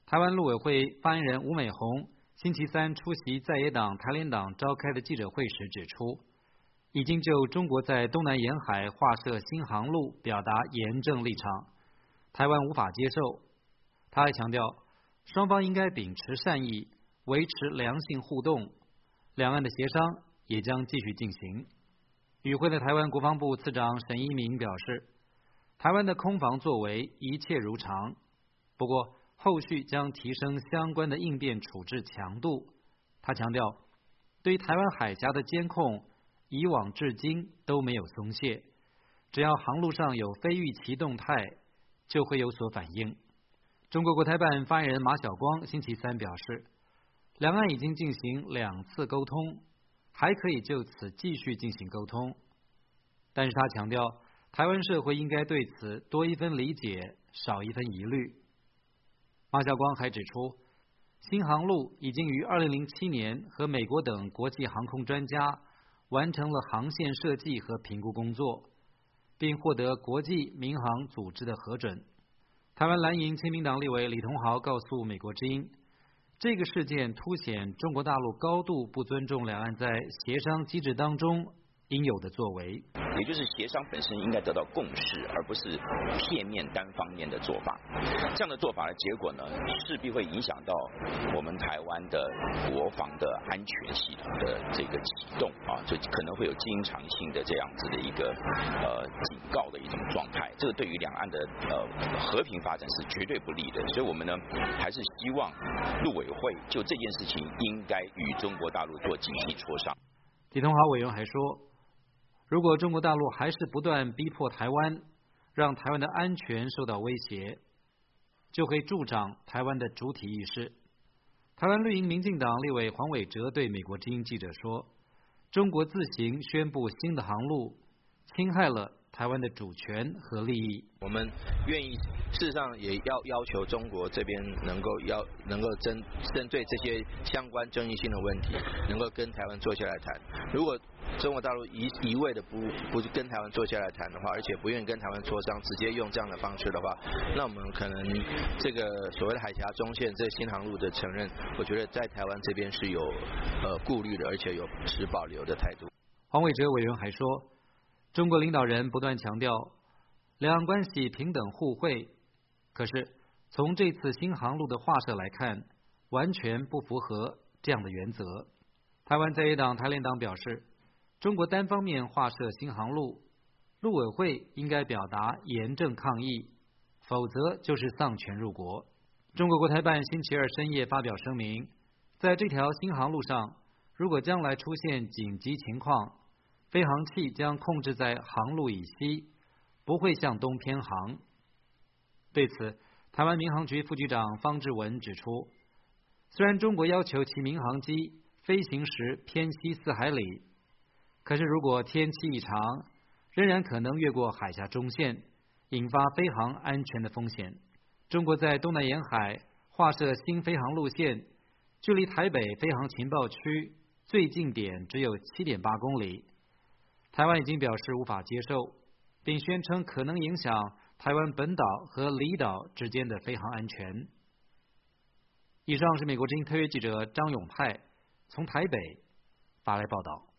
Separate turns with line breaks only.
台湾陆委会发言人吴美红星期三出席在野党台联党召开的记者会时指出，已经就中国在东南沿海划设新航路表达严正立场，台湾无法接受。他还强调，双方应该秉持善意，维持良性互动，两岸的协商也将继续进行。与会的台湾国防部次长沈一鸣表示，台湾的空防作为一切如常，不过后续将提升相关的应变处置强度。他强调，对于台湾海峡的监控，以往至今都没有松懈，只要航路上有非预期动态，就会有所反应。中国国台办发言人马晓光星期三表示，两岸已经进行2次沟通，还可以就此继续进行沟通。但是他强调，台湾社会应该对此多一分理解，少一分疑虑。马晓光还指出，新航路已经于2007年和美国等国际航空专家完成了航线设计和评估工作，并获得国际民航组织的核准。台湾蓝营亲民党立委李同豪告诉美国之音，这个事件凸显中国大陆高度不尊重两岸在协商机制当中应有的作为，
也就是协商本身应该得到共识，而不是片面单方面的做法。这样的做法的结果呢，势必会影响到我们台湾的国防的安全系统的这个启动啊，就可能会有经常性的这样子的一个警告的一种状态。这个对于两岸的和平发展是绝对不利的。所以我们呢，还是希望陆委会就这件事情应该与中国大陆做紧密磋商。
李同豪委员还说，如果中国大陆还是不断逼迫台湾，让台湾的安全受到威胁，就会助长台湾的主体意识。台湾绿营民进党立委黄伟哲对美国之音记者说，中国自行宣布新的航路，侵害了台湾的主权和利益。
我们愿意，事实上也要求中国这边能够针对这些相关争议性的问题，能够跟台湾坐下来谈。如果中国大陆一味的不跟台湾坐下来谈的话，而且不愿意跟台湾磋商，直接用这样的方式的话，那我们可能这个所谓的海峡中线这个新航路的承认，我觉得在台湾这边是有顾虑的，而且有持保留的态度。
黄伟哲委员还说，中国领导人不断强调两岸关系平等互惠，可是从这次新航路的划设来看，完全不符合这样的原则。台湾在野党台联党表示，中国单方面划设新航路，陆委会应该表达严正抗议，否则就是丧权入国。中国国台办星期二深夜发表声明，在这条新航路上，如果将来出现紧急情况，飞航器将控制在航路以西，不会向东偏航。对此，台湾民航局副局长方志文指出，虽然中国要求其民航机飞行时偏西4海里，可是如果天气异常，仍然可能越过海峡中线，引发飞航安全的风险。中国在东南沿海划设新飞航路线，距离台北飞航情报区最近点只有7.8公里。台湾已经表示无法接受，并宣称可能影响台湾本岛和离岛之间的飞航安全。以上是美国之音特约记者张永泰从台北发来报道。